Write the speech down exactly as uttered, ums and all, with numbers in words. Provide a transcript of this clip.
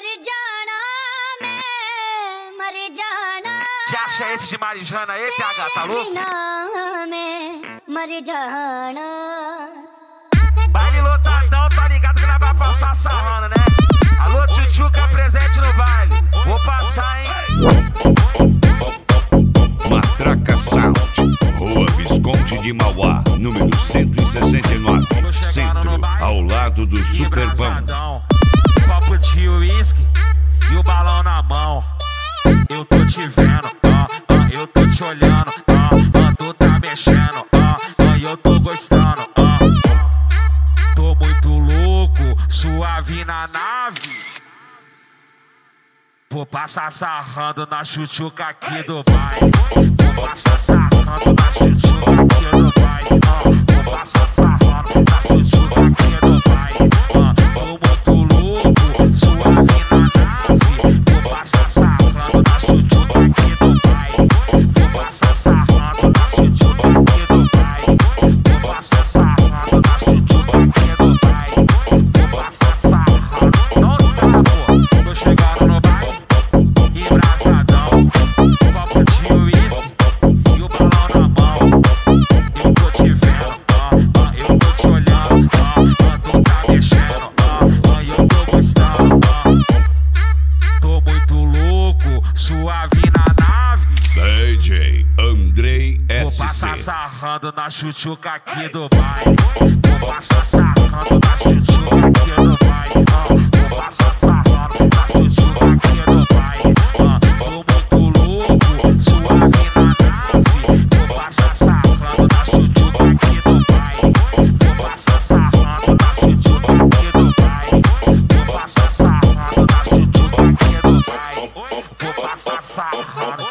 मर जाना मैं मर जाना Que acha esse de Marijana aí, T H, tá louco? मैं मर जाना Baile lotadão, tá ligado que nós vai passar sarrando, né? Alô, Tchutchuca, presente no baile. Vou passar, hein? Matraca Sound, Rua Visconde de Mauá, número cento e sessenta e nove, Centro, ao lado do Superpão. Copo de uísque e o balão na mão. Eu tô te vendo, ó, ó, eu tô te olhando, ó, ó, tu tá mexendo, ó, ó, eu tô gostando, ó. Tô muito louco, suave na nave. Vou passar sarrando na Tchutchuca aqui do baile. Vou passar sarrando na Tchutchuca aqui do baile. Uh, vou passar sarrando na Tchutchuca aqui do baile. Uh, tô muito louco, suave na nave. Vou passar sarrando na Tchutchuca aqui do baile. Vou passar sarrando na Tchutchuca aqui do baile. Vou passar sarrando na Tchutchuca aqui do baile. Vou passar sarrando. Não sabe, pô, tô chegando no baile. Embraçadão, copo de uísque e o balão na mão. Eu tô te vendo, ó, ó, eu tô te olhando, ó, ó, tu tá mexendo, ó, ó, eu tô gostando, ó. Tô muito louco, suave na nave. D J Andrei Vou S passar C. sarrando na Tchutchuca aqui do baile. Vou passar sarrando na Tchutchuca aqui do baile. ó. Vou passar sarrando na Tchutchuca aqui do baile. ó. Tô muito louco, suave na nave. Vou passar sarrando na Tchutchuca aqui do baile. Vou passar sarrando na Tchutchuca aqui do baile. Vou passar sarrando na Tchutchuca aqui do baile. Vou passar sarrando.